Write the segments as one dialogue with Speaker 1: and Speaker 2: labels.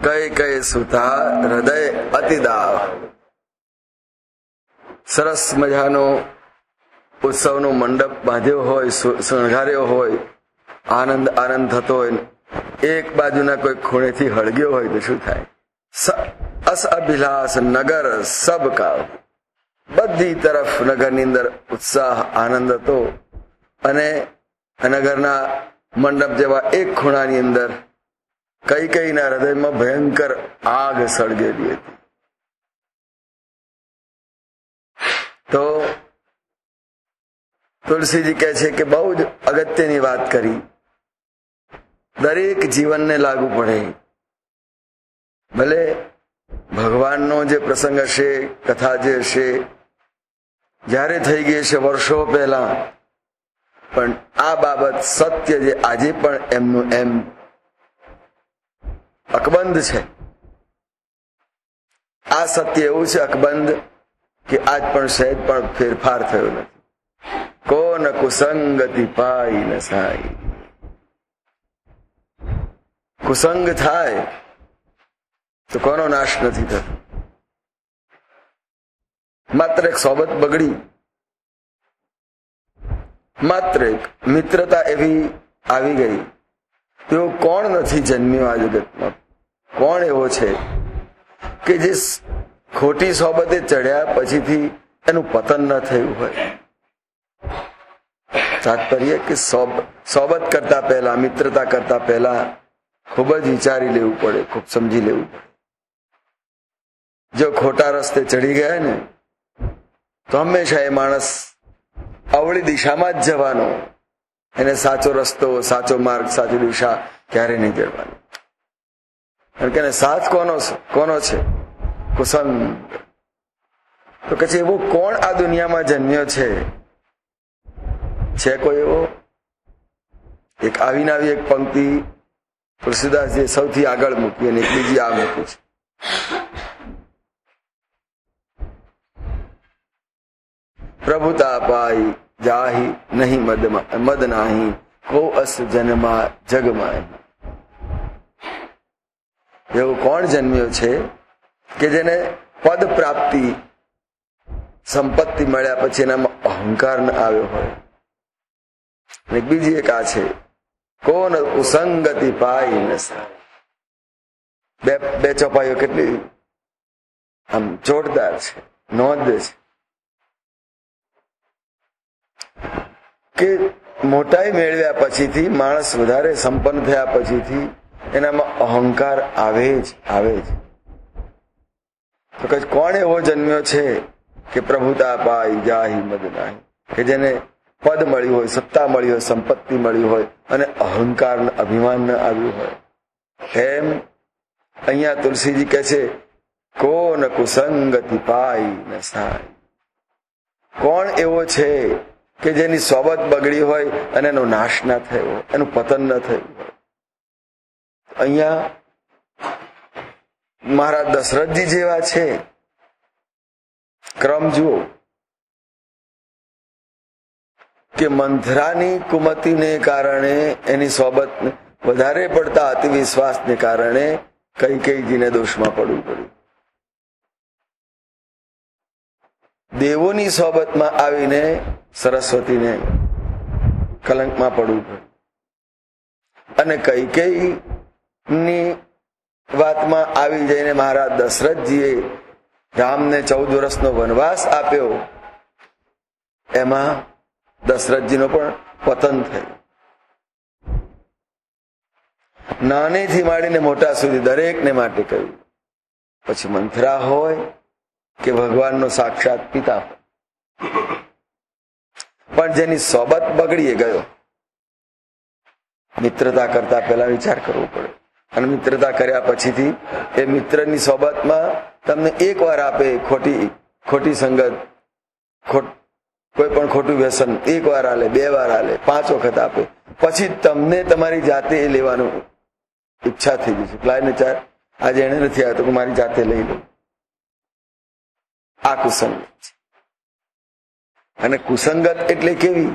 Speaker 1: કઈ કઈ સુતા હૃદય અતિદાવ. સરસ મજાનો ઉત્સવનો મંડપ બાંધ્યો હોય, શણગાર્યો હોય, આનંદ આનંદ થતો હોય, એક બાજુના કોઈ ખૂણેથી હળગ્યો હોય તો શું થાય? અસ અભિલાષ નગર સબ કા. બધી તરફ નગરની અંદર ઉત્સાહ આનંદ હતો અને નગરના મંડપ જેવા એક ખૂણાની અંદર કઈ કઈના હૃદયમાં ભયંકર આગ સળગેલી હતી. તો તુલસીજી કહે છે કે બહુ જ અગત્યની વાત કરી, દરેક જીવનને લાગુ પડે. ભલે ભગવાનનો જે પ્રસંગ હશે, કથા જે હશે, જ્યારે થઈ ગઈ છે વર્ષો પહેલા, પણ આ બાબત સત્ય જે આજે પણ એમનું એમ અકબંધ છે. આ સત્ય એવું છે અકબંધ કે આજ પણ સહેજ પણ ફેરફાર થયો નથી. કોન કુસંગતિ પાઈ ન સાઈ. કુસંગ થાય તો કોનો નાશ નથી થતો. માત્ર એક સોબત બગડી, માત્ર એક મિત્રતા એવી આવી ગઈ, તેઓ કોણ નથી જન્મ્યો આ જગતમાં? કોણ એવો છે કે જે ખોટી સોબતે ચડ્યા પછીથી એનું પતન ન થયું હોય? તાત્પર્ય કે સોબત કરતા પહેલા, મિત્રતા કરતા પહેલા ખૂબ જ વિચારી લેવું પડે, ખૂબ સમજી લેવું પડે. જો ખોટા રસ્તે ચડી ગયા ને તો હંમેશા એ માણસ અવળી દિશામાં જ જવાનો. એને સાચો રસ્તો, સાચો માર્ગ, સાચી દિશા ક્યારે નહીં જડવાની. કારણ કે સાથ કોનો છે? કુસંગ. તો પછી એવો કોણ આ દુનિયામાં જન્મ્યો છે? છે કોઈ એવો? એક આવીને આવી એક પંક્તિ તુલસીદાસજી સૌથી આગળ મૂકી અને એક બીજી આ મૂકી છે. પ્રભુતા પાઈ જાહી નહીં મદ નાહી, કો અસ જન્મા જગમાં. એવું કોણ જન્મ્યો છે કે જેને પદ પ્રાપ્તિ, સંપત્તિ મળ્યા પછી એનામાં અહંકાર ન આવ્યો હોય? અને બીજી એક આ છે, કોણ કુસંગતિ પાઈ ન સાઈ. બે ચોપાઈઓ કેટલી આમ જોરદાર છે, નોંધ છે કે મોટાઈ મેળવ્યા પછીથી, માણસ વધારે સંપન્ન થયા પછીથી એનામાં અહંકાર આવે જ. તો કઈ કોણ એવો જન્મ્યો છે કે પ્રભુતા પાઈ જાહી મદ નાહી, કે જેને પદ મળ્યું હોય, સત્તા મળી હોય, સંપત્તિ મળી હોય અને અહંકાર, અભિમાન ન આવ્યું હોય? એમ અહીંયા તુલસીજી કહે છે, કોન કુસંગતિ પાઈ ન સાઈ. કોણ એવો છે કે જેની સોબત બગડી હોય અને એનો નાશ ના થયો, એનું પતન ન થયું હોય? અહીંયા મહારાજ દશરથજી જેવા છે. ક્રમ જુઓ કે મંથરાની કુમતિને કારણે, એની સોબત વધારે પડતા અતિવિશ્વાસને કારણે કૈકેયીજીને દોષમાં પડવું પડ્યું. દેવોની સોબતમાં આવીને સરસ્વતીને કલંકમાં પડવું પડ્યું. અને કૈકેયીની વાતમાં આવી જઈને મહારાજ દશરથજીએ રામને 14 વર્ષનો વનવાસ આપ્યો. એમાં દશરથજીનો પણ પતન થયું. નાનેથી માંડીને મોટા સુધી દરેકને માટે કહ્યું. પછી મંથરા હોય કે ભગવાનનો સાક્ષાત પિતા હોય, પણ જેની સોબત બગડી ગયો. મિત્રતા કરતા પહેલા વિચાર કરવો પડે. અને મિત્રતા કર્યા પછીથી એ મિત્રની સોબતમાં તમને એક વાર આપે ખોટી સંગત, કોઈ પણ ખોટું વ્યસન, એક વાર આલે, 2 વાર આલે, 5 વખત આપે, પછી તમને તમારી જાતે એ લેવાનું ઈચ્છા થઈ ગઈ છે. લાઈને 4 આજે એને નથી આવ્યો તો મારી જાતે લઈ લઉં. આ કુસંગત છે. અને કુસંગત એટલે કેવી?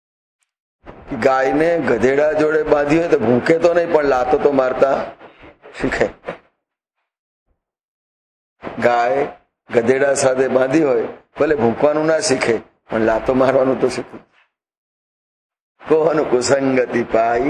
Speaker 1: ગાયને ગધેડા જોડે બાંધી હોય તો ભૂંકે તો નહીં, પણ લાતો તો મારતા શીખે. ગાય ગધેડા સાથે બાંધી હોય, ભલે ભૂંકવાનું ના શીખે પણ લાતો મારવાનું તો શીખવું. કોણ કુસંગતિ પાઈ,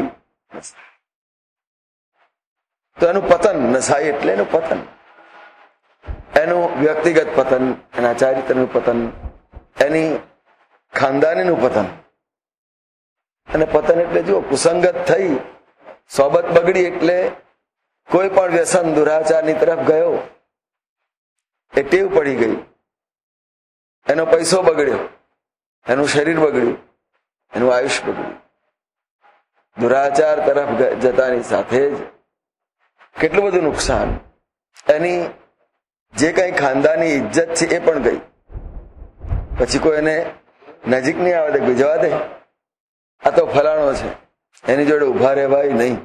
Speaker 1: તો એનું પતન. નસાઈ એટલે એનું પતન, એનું વ્યક્તિગત પતન, એના ચારિત્રનું પતન, એની ખાનદાનીનું પતન. અને પતન એટલે જુઓ, કુસંગત થઈ, સોબત બગડી એટલે કોઈ પણ વ્યસન દુરાચારની તરફ ગયો, એ ટેવ પડી ગઈ, એનો પૈસો બગડ્યો, એનું શરીર બગડ્યું, એનું આયુષ્ય બગડ્યું. દુરાચાર તરફ જતાની સાથે જ કેટલું બધું નુકસાન. એની જે કઈ ખાનદાની ઇજ્જત છે એ પણ ગઈ. પછી કોઈ એને નજીક નહીં આવે તો જવા દે, આ તો ફલાણો છે, એની જોડે ઉભા રહેવાય નહીં.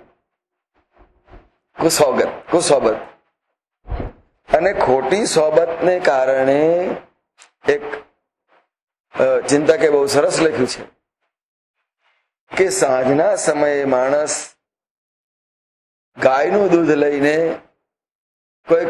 Speaker 1: કુસોબત. અને ખોટી સોબતને કારણે એક ચિંતકે બહુ સરસ લખ્યું છે કે સાંજના સમયે માણસ ગાયનું દૂધ લઈને કોઈ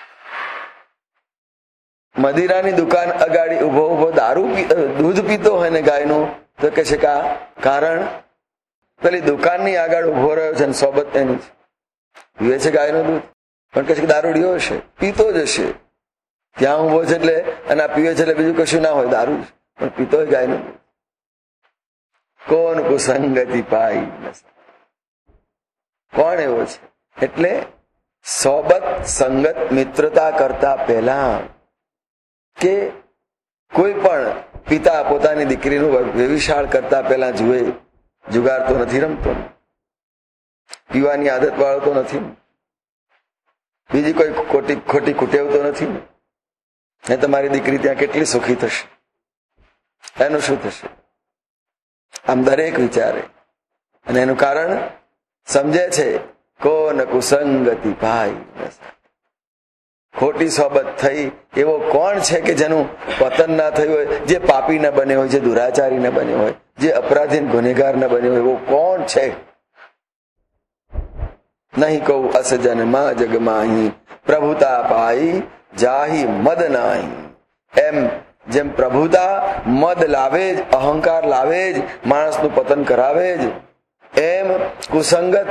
Speaker 1: મદિરાની દુકાન અગાડી ઉભો દૂધ પીતો હોય ને ગાયનું, તો કે છે કે કારણ પેલી દુકાનની આગળ ઉભો રહ્યો છે, સોબત એની છે, પીવે છે ગાયનું દૂધ, પણ કે છે કે દારૂડિયો હશે, પીતો જ હશે. ત્યાં ઉભો છે એટલે, અને આ પીવે છે એટલે બીજું કશું ના હોય, દારૂ પણ પીતો હોય ગાયનું દૂધ. કોણ કુસંગતિ પાઈ, કોણ એવો છે? એટલે સોબત, સંગત, મિત્રતા કરતા પહેલા, કે કોઈ પણ પિતા પોતાની દીકરીનું વ્યભિચાર કરતા પહેલા જુએ, જુગાર તો નથી રમતો, પીવાની આદત વાળો તો નથી, બીજી કોઈ ખોટી કુટેવ તો નથી ને, તમારી દીકરી ત્યાં કેટલી સુખી થશે, એનું શું થશે? આમ દરેક વિચારે. અને એનું કારણ સમજે છે, કોન કુસંગતિ ભાઈ. ખોટી સોબત થઈ એવો કોણ છે કે જેનું પતન ના થયું હોય, જે પાપી ન બન્યો હોય, જે દુરાચારી ન બન્યો હોય, જે અપરાધી ગુનેગાર ન બન્યો હોય, એવો કોણ છે? નહીં કહું અસજન માં જગમાહી, પ્રભુતા પાઈ જાહી મદ નાહી. એમ જેમ પ્રભુતા મદ લાવે જ, અહંકાર લાવે જ, માણસનું પતન કરાવે જ, એમ કુસંગત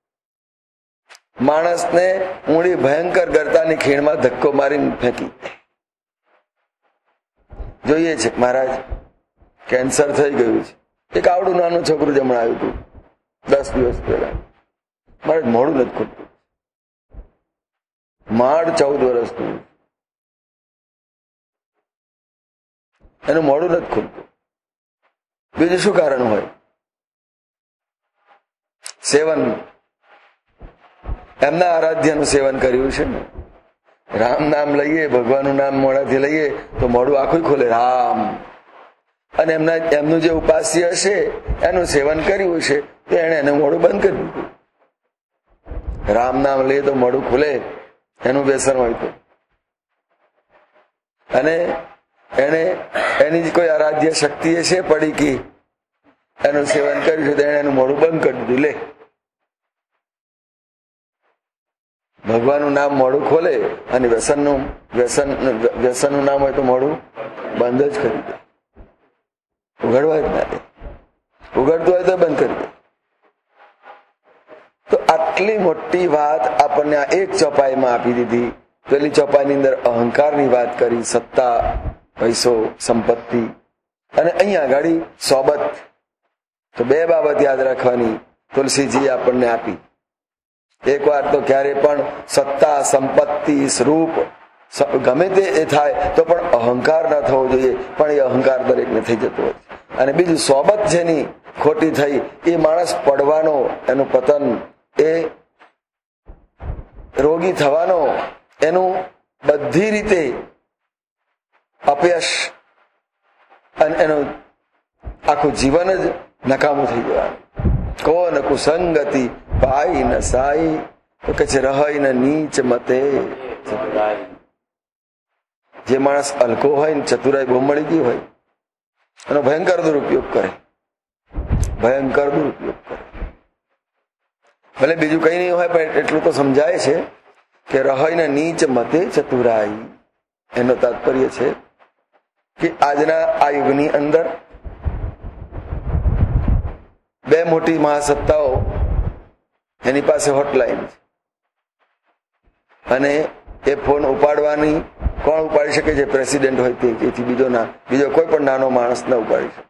Speaker 1: માણસને ઊંડી ભયંકર ગરતાની ખીણમાં ધક્કો મારીને ફેંકી. જોઈએ છે મહારાજ, કેન્સર થઈ ગયું છે. એક આવડું નાનું છોકરું જમણ આવ્યું હતું 10 દિવસ પહેલા. મારે મોડું નથી ખૂટતું, માડ 14 વર્ષનું, એનું મોડું નથી ખૂટતું. બીજું શું કારણ હોય? સેવન, એમના આરાધ્યનું સેવન કર્યું છે ને. રામ નામ લઈએ, ભગવાનનું નામ મોઢાથી લઈએ તો મોઢું આખું ખોલે, રામ. અને એમનું જે ઉપાસ્ય હશે એનું સેવન કર્યું છે તો એને મોઢું બંધ કરી દીધું. રામ નામ લઈએ તો મોઢું ખુલે, એનું વ્યસન હોય તો. અને એને એની કોઈ આરાધ્ય શક્તિ છે પડી કે એનું સેવન કર્યું છે તો એને એનું મોઢું બંધ કરી દીધું. લે, ભગવાનનું નામ મોઢું ખોલે અને વ્યસનનું નામ હોય તો મોઢું બંધ જ કરી દે, ઉઘડવા જ ના દે. ઉઘડતું હોય તો બંધ કરી દે. તો આટલી મોટી વાત આપણને આ એક ચોપાઈમાં આપી દીધી. પેલી ચોપાઈની અંદર અહંકારની વાત કરી, સત્તા, પૈસો, સંપત્તિ, અને અહીંયા આગળ સોબત. તો બે બાબત યાદ રાખવાની તુલસીજી આપણને આપી. એક વાર તો ક્યારે પણ સત્તા, સંપત્તિ, સ્વરૂપ ગમે તે થાય તો પણ અહંકાર ના થવો જોઈએ, પણ એ અહંકાર દરેકને થઈ જતો હોય. અને બીજું સોબત જેની ખોટી થઈ એ માણસ પડવાનો, એનું પતન, એ રોગી થવાનો, એનું બધી રીતે અપયશ, અને એનું આખું જીવન જ નકામું થઈ જવાનું. કોન કુસંગતિ પાઈ ન સાઈ, તો કે છે રહી ન નીચ મતે. જે માણસ હલકો હોય ને, ચતુરાઈ બહુ મળી ગઈ હોય, એનો ભયંકર દુરુપયોગ કરે, ભયંકર દુરુપયોગ કરે. ભલે બીજું કઈ નહીં હોય પણ એટલું તો સમજાય છે કે રહઈને નીચ મતે ચતુરાઈ. એનો તાત્પર્ય છે કે આજના આ યુગની અંદર બે મોટી મહાસત્તાઓ એની પાસે હોટલાઈન છે અને એ ફોન ઉપાડવાની કોણ ઉપાડી શકે? જે પ્રેસિડેન્ટ હોય તે. તેથી બીજો કોઈ પણ નાનો માણસ ન ઉપાડી શકે.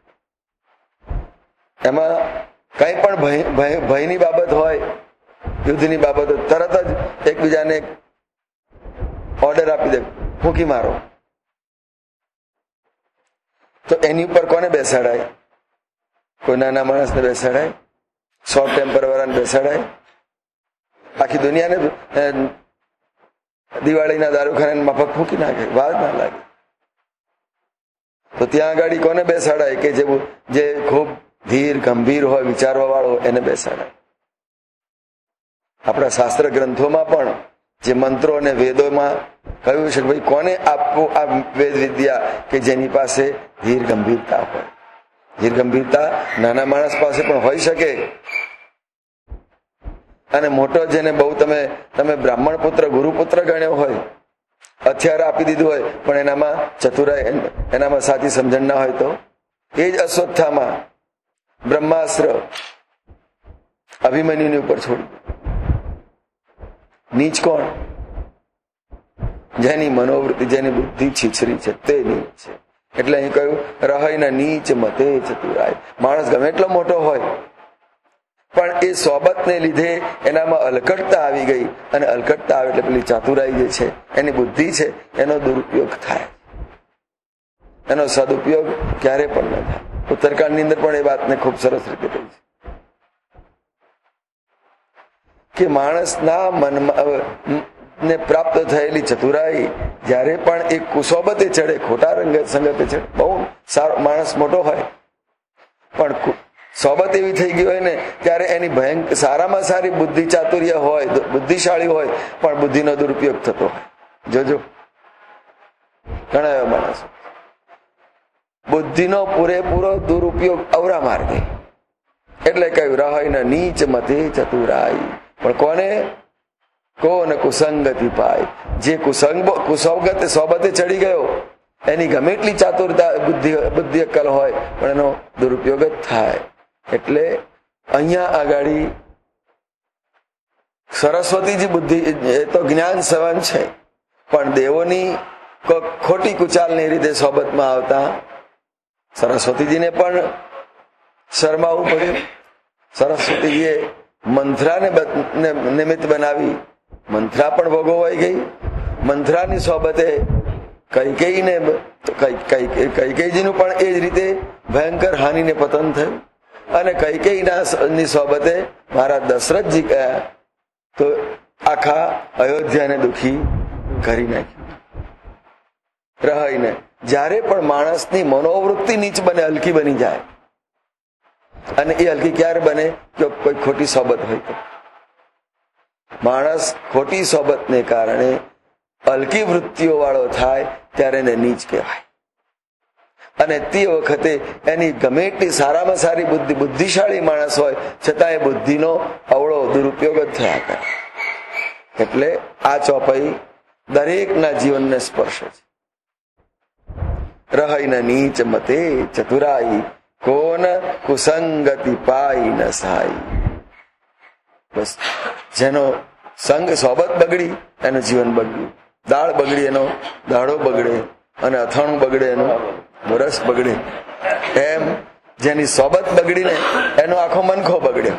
Speaker 1: એમાં કઈ પણ ભયની બાબત હોય, યુદ્ધની બાબત હોય, તરત જ એકબીજાને ઓર્ડર આપી દે, ફૂંકી મારો. તો એની ઉપર કોને બેસાડાય? કોઈ નાના માણસને બેસાડાય? શોર્ટ ટેમ્પર વાળાને બેસાડાય? આખી દુનિયાને દિવાળીના દારૂખાને મફત ફૂંકી નાખે, વાર ના લાગે. તો ત્યાં આગળ કોને બેસાડાય? કે જે ખૂબ ધીર ગંભીર હોય, વિચારવા વાળો, એને બેસાડાય. આપણા શાસ્ત્ર ગ્રંથોમાં પણ જે મંત્રો અને વેદોમાં કહ્યું છે કે ભાઈ કોને આપવું આ વેદ વિદ્યા? કે જેની પાસે ધીર ગંભીરતા હોય. ધીર ગંભીરતા નાના માણસ પાસે પણ હોઈ શકે, અને મોટો જેને બહુ તમે બ્રાહ્મણ પુત્ર ગુરુપુત્ર ગણ્યો હોય, હથિયાર આપી દીધું હોય, પણ એનામાં ચતુરાઈ, એનામાં સાચી સમજણ ના હોય, તો એ જ અશ્વત્થામાં બ્રહ્માસ્ત્ર અભિમન્યુની ઉપર છોડી. નીચ કોણ? જેની મનોવૃત્તિ, જેની બુદ્ધિ છીછરી છે તે નીચ છે. એટલે અહીં કહ્યું રહઈને નીચ મતે ચતુરાઈ. માણસ ગમે એટલો મોટો હોય પણ એ સોબતને લીધે એનામાં અલકટતા આવી ગઈ, અને અલકટતા આવે એટલે પેલી ચાતુરાઈ જે છે, એની બુદ્ધિ છે, એનો દુરુપયોગ થાય. એનો સદુપયોગ ક્યારે પણ ન થાય. ઉત્તરકાંડની અંદર પણ એ વાતને ખૂબ સરસ રીતે કહી છે કે માણસના મનમાં ને પ્રાપ્ત થયેલી ચતુરાઈ જ્યારે પણ એ કુસોબતે ચડે, ખોટા સંગતે ચડે, બહુ સારો માણસ મોટો હોય પણ સોબત એવી થઈ ગઈ હોય ને, ત્યારે એની ભયંકર સારામાં સારી બુદ્ધિ ચાતુર્ય હોય, બુદ્ધિશાળી હોય, પણ બુદ્ધિનો દુરુપયોગ થતો હોય. જોજો ઘણા એવા માણસો બુદ્ધિનો પૂરેપૂરો દુરુપયોગ અવરા માર્ગે. એટલે કહ્યું રહઈને નીચ મતે ચતુરાઈ. પણ કોને કુસંગતિ પાય. જે સોબતે ચડી ગયો, એની ગમે એટલી ચાતુરતા બુદ્ધિ અક્કલ હોય, પણ એનો દુરુપયોગ જ થાય. એટલે અહીંયા આગાડી સરસ્વતીજી બુદ્ધિ એ તો જ્ઞાન સવન છે, પણ દેવોની ખોટી કુચાલની રીતે સોબતમાં આવતા સરસ્વતીજીને પણ શરમાવું પડ્યું. સરસ્વતીજીએ મંથરાને નિમિત્ત બનાવી, મંથરા પણ ભોગવાઈ ગઈ. મંથરાની સોબતે કૈકેયીનું પણ એ જ રીતે ભયંકર હાનિને પતન થયું. અને કૈકેયીની સોબતે મહારાજ દશરથજી ગયા તો આખા અયોધ્યાને દુખી કરી નાખ્યું. રહીને જ્યારે પણ માણસની મનોવૃત્તિ નીચ બને, હલકી બની જાય, અને એ હલકી ક્યારે બને? કે કોઈ ખોટી સોબત હોય તો. માણસ ખોટી સોબતને કારણે હલકી વૃત્તિઓ વાળો થાય ત્યારે એને નીચ કહેવાય. અને તે વખતે એની ગમે એટલી સારામાં સારી બુદ્ધિશાળી માણસ હોય, છતાં એ બુદ્ધિનો અવળો દુરુપયોગ જ થયા કરે. એટલે આ ચોપાઈ દરેકના જીવનને સ્પર્શે છે. રહઈને નીચ મતે ચતુરાઈ, કોન કુસંગતિ પાઈ ન સાઈ. બસ જેનો સંગ સોબત બગડી એનું જીવન બગડ્યું. દાળ બગડી એનો દાડો બગડે, અને અથાણું બગડે એનો રસ બગડે. એમ જેની સોબત બગડીને એનો આખો મનખો બગડ્યો.